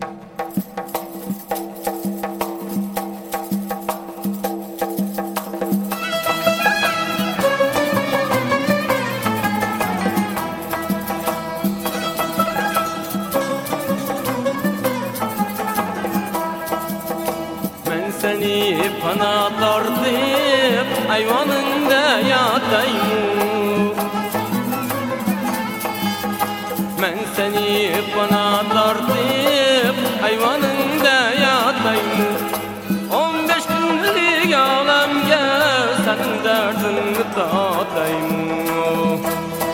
Seni panalardım ayvanında yatayım. Ben seni panalardım ayvanında yatayım. 15 günlük alemge senin derdini tatayım.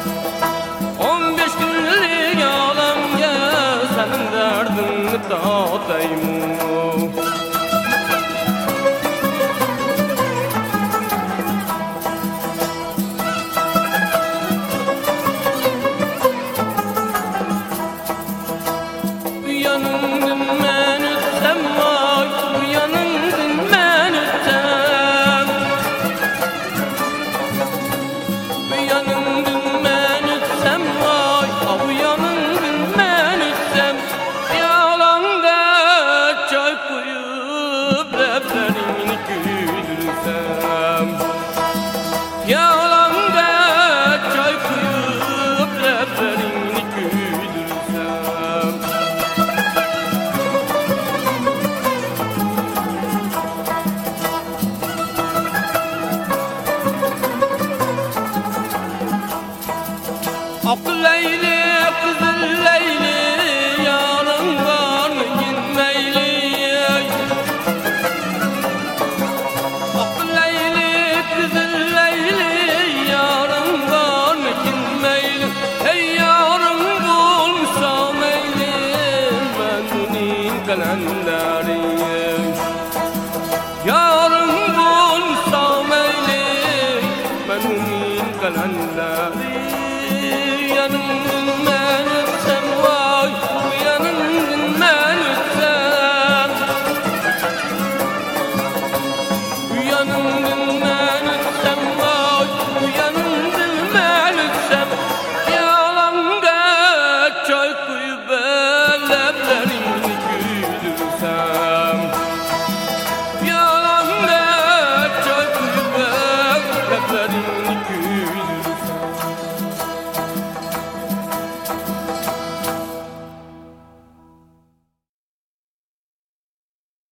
15 günlük alemge senin derdini tatayım. Yalanda çay koyup rehberini güldürsem. Ak Leyli, kızıl Leyli, yarın var mı gitmeyli? Ak Leyli, kızıl Leyli, yarın var mı gitmeyli? Hey yarın bulsam eylim, ben bunun kalenderiyim. Yarın bulsam eylim, ben bunun kalenderiyim. Yanımdan